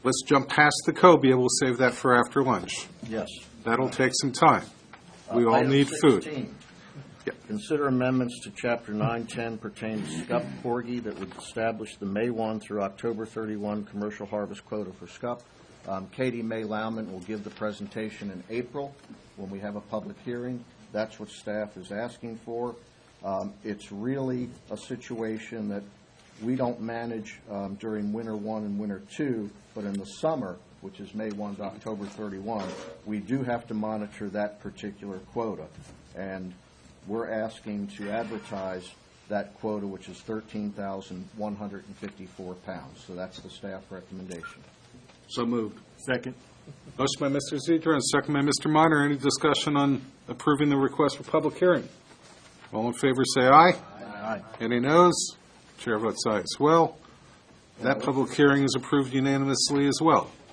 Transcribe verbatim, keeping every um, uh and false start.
let's jump past the cobia. We'll save that for after lunch. Yes. That'll take some time. We Uh, all item need food. sixteen. Yep. Consider amendments to Chapter nine ten pertaining to scup porgy that would establish the May first through October thirty-first commercial harvest quota for scup. Um, Katie May Lauman will give the presentation in April when we have a public hearing. That's what staff is asking for. Um, It's really a situation that we don't manage um, during winter one and winter two, but in the summer, which is May first to October thirty-first, we do have to monitor that particular quota. And we're asking to advertise that quota, which is thirteen thousand one hundred fifty-four pounds. So that's the staff recommendation. So moved. Second. Motion by Mister Zedler and second by Mister Minor. Any discussion on approving the request for public hearing? All in favor say aye. Aye. Any noes? Chair votes aye as well. That public hearing is approved unanimously as well.